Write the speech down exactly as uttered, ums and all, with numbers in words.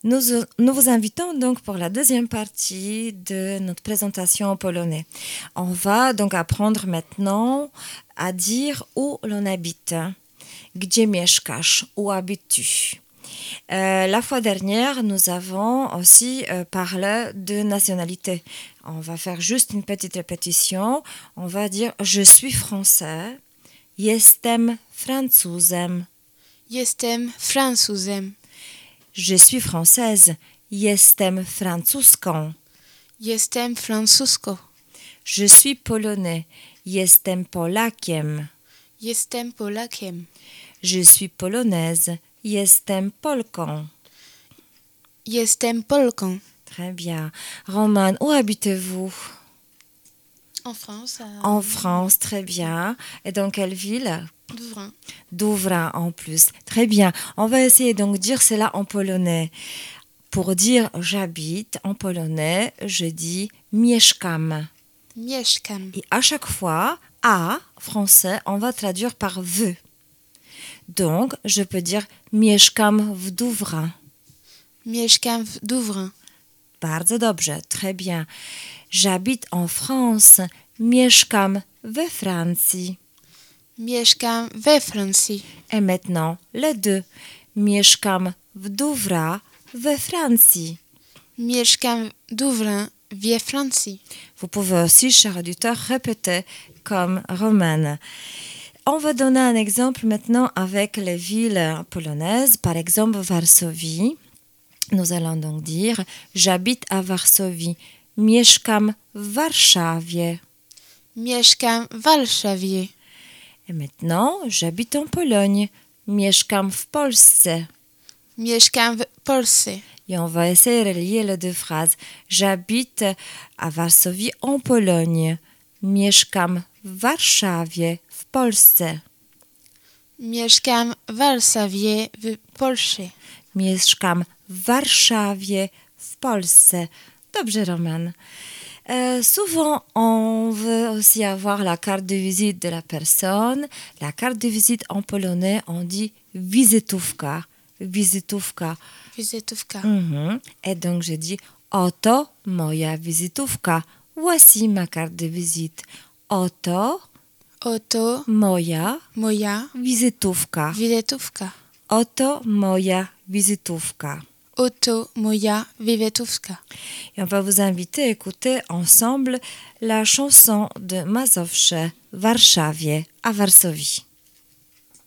Nous, nous vous invitons donc pour la deuxième partie de notre présentation en polonais. On va donc apprendre maintenant à dire où l'on habite. Gdzie mieszkasz? Où habites-tu? Euh, la fois dernière, nous avons aussi euh, parlé de nationalité. On va faire juste une petite répétition. On va dire je suis français. Jestem Francuzem. Jestem Francuzem. Je suis française. Jestem francuską. Jestem Francuską. Je suis polonais. Jestem Polakiem. Jestem Polakiem. Je suis polonaise. Jestem Polką. Jestem Polką. Très bien. Roman, où habitez-vous? En France, à En France, très bien. Et dans quelle ville? Douvrin. Douvrin en plus. Très bien. On va essayer donc de dire cela en polonais. Pour dire j'habite en polonais, je dis mieszkam. Mieszkam. Et à chaque fois, a, français, on va traduire par v. Donc, je peux dire mieszkam w Douvrin. Mieszkam w Douvrin. Bardzo dobrze, très bien. J'habite en France. Mieszkam we Francji. Mieszkam we Francji. Et maintenant, les deux. Mieszkam w Douvra we Francji. Mieszkam w Douvrin we Francji. Vous pouvez aussi, chers auditeurs, répéter comme romane. On va donner un exemple maintenant avec les villes polonaises. Par exemple, Varsovie. Nous allons donc dire j'habite à Varsovie. Mieszkam w Warszawie. Mieszkam w Warszawie. Et maintenant, j'habite en Pologne. Mieszkam w Polsce. Mieszkam w Polsce. Et on va essayer de relier les deux phrases. J'habite à Varsovie en Pologne. Mieszkam w Warszawie w Polsce. Mieszkam w Warszawie w Polsce. Mieszkam w Warszawie w Polsce. Dobrze, Roman. Euh, souvent, on veut aussi avoir la carte de visite de la personne. La carte de visite en polonais, on dit wizytówka. Wizytówka. Wizytówka. Mhm. Et donc, je dis oto moja wizytówka. Voici ma carte de visite. Oto Oto moja moja wizytówka. wizytówka. Oto moja wizytówka. Oto moja wizytówka. Et on va vous inviter à écouter ensemble la chanson de Mazowsze, Warszawie à Varsovie.